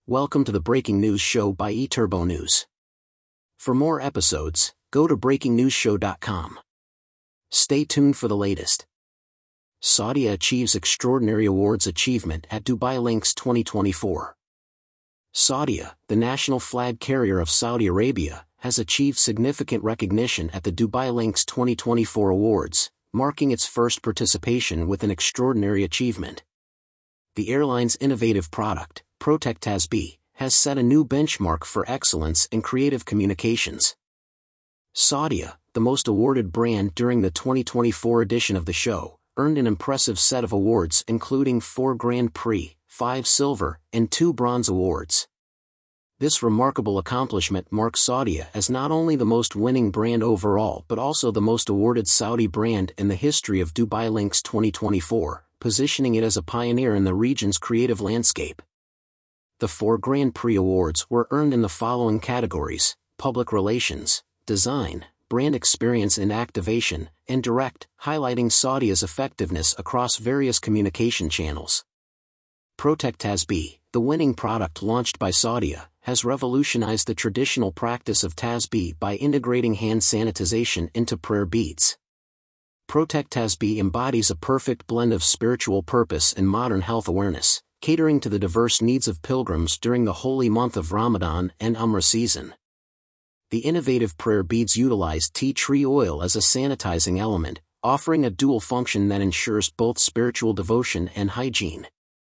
Welcome to the Breaking News Show by eTurbo News. For more episodes, go to breakingnewsshow.com. Stay tuned for the latest. Saudia achieves extraordinary awards achievement at Dubai Links 2024. Saudia, the national flag carrier of Saudi Arabia, has achieved significant recognition at the Dubai Links 2024 awards, marking its first participation with an extraordinary achievement. The airline's innovative product, Protect TASB, has set a new benchmark for excellence in creative communications. Saudia, the most awarded brand during the 2024 edition of the show, earned an impressive set of awards including 4 Grand Prix, 5 silver, and 2 bronze awards. This remarkable accomplishment marks Saudia as not only the most winning brand overall but also the most awarded Saudi brand in the history of Dubai Links 2024, positioning it as a pioneer in the region's creative landscape. The 4 Grand Prix awards were earned in the following categories: public relations, design, brand experience and activation, and direct, highlighting Saudia's effectiveness across various communication channels. Protect TASB, the winning product launched by Saudia, has revolutionized the traditional practice of TASB by integrating hand sanitization into prayer beads. Protect TASB embodies a perfect blend of spiritual purpose and modern health awareness, catering to the diverse needs of pilgrims during the holy month of Ramadan and Umrah season. The innovative prayer beads utilize tea tree oil as a sanitizing element, offering a dual function that ensures both spiritual devotion and hygiene.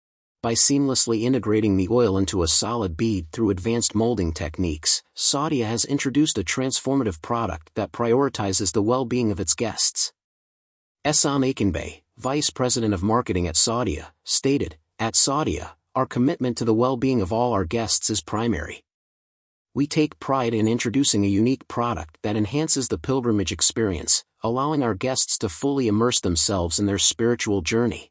By seamlessly integrating the oil into a solid bead through advanced molding techniques, Saudia has introduced a transformative product that prioritizes the well-being of its guests. Essam Akinbey, Vice President of Marketing at Saudia, stated, "At Saudia, our commitment to the well-being of all our guests is primary. We take pride in introducing a unique product that enhances the pilgrimage experience, allowing our guests to fully immerse themselves in their spiritual journey."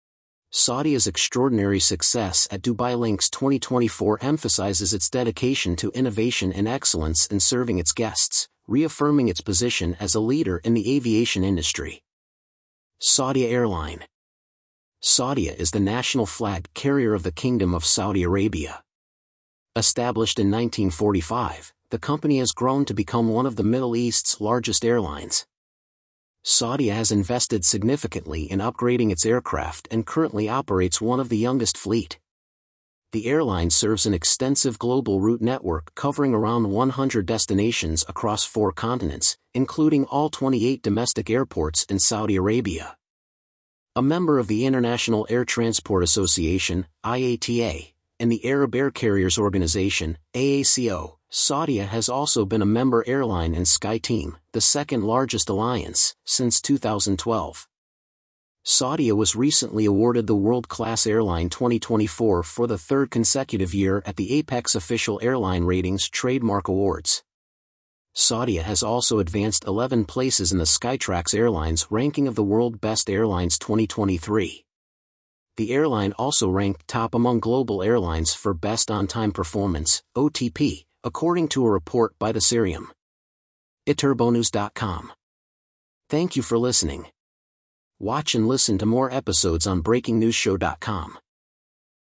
Saudia's extraordinary success at Dubai Links 2024 emphasizes its dedication to innovation and excellence in serving its guests, reaffirming its position as a leader in the aviation industry. Saudia Airline. Saudia is the national flag carrier of the Kingdom of Saudi Arabia. Established in 1945, the company has grown to become one of the Middle East's largest airlines. Saudia has invested significantly in upgrading its aircraft and currently operates one of the youngest fleet. The airline serves an extensive global route network covering around 100 destinations across 4 continents, including all 28 domestic airports in Saudi Arabia. A member of the International Air Transport Association, IATA, and the Arab Air Carriers Organization, AACO, Saudia has also been a member airline in SkyTeam, the second largest alliance, since 2012. Saudia was recently awarded the World Class Airline 2024 for the 3rd consecutive year at the Apex Official Airline Ratings Trademark Awards. Saudia has also advanced 11 places in the Skytrax Airlines ranking of the World Best Airlines 2023. The airline also ranked top among global airlines for Best On-Time Performance, OTP, according to a report by the Cirium. eTurboNews.com. Thank you for listening. Watch and listen to more episodes on breakingnewsshow.com.